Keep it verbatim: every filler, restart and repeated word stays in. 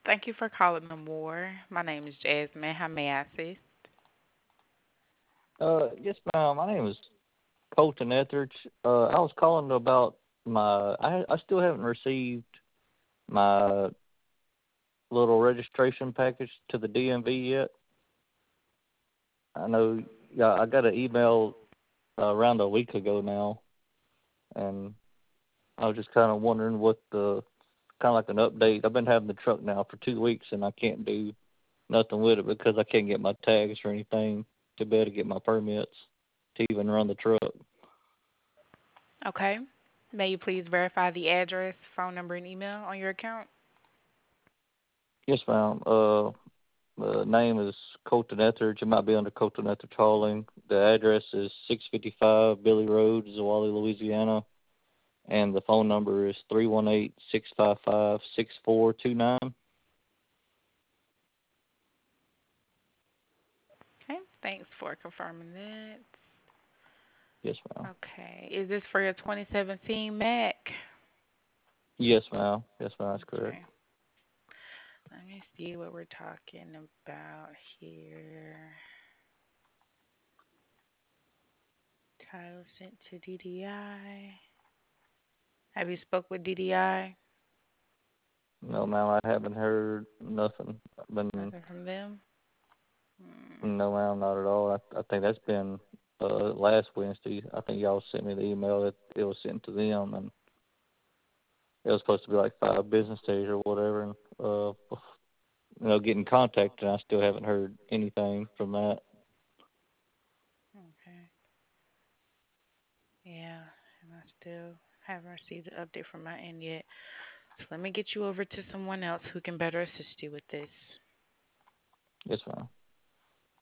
Thank you for calling the Moore. My name is Jasmine. How may I assist? Uh, yes, ma'am. My name is Colton Etheridge. Uh, I was calling about my. I I still haven't received my little registration package to the D M V yet. I know. Yeah, I got an email uh, around a week ago now, and I was just kind of wondering what the kind of like an update. I've been having the truck now for two weeks, and I can't do nothing with it because I can't get my tags or anything to be able to get my permits to even run the truck. Okay. May you please verify the address, phone number, and email on your account? Yes, ma'am. Uh, The name is Colton Etheridge. It might be under Colton Etheridge Hauling. The address is six fifty-five Billy Road, Zwolle, Louisiana. And the phone number is three one eight, six five five, six four two nine. Okay. Thanks for confirming that. Yes, ma'am. Okay. Is this for your twenty seventeen Mac? Yes, ma'am. Yes, ma'am. That's correct. Okay. Let me see what we're talking about here. Title sent to D D I. Have you spoke with D D I? No, ma'am. I haven't heard nothing. I've been, Nothing from them? Hmm. no, ma'am, not at all. I, I think that's been uh, last Wednesday. I think y'all sent me the email that it was sent to them, and it was supposed to be like five business days or whatever. And uh, you know, get in contact, and I still haven't heard anything from that. Okay. Yeah, and I still haven't received an update from my end yet. So let me get you over to someone else who can better assist you with this. Yes, ma'am.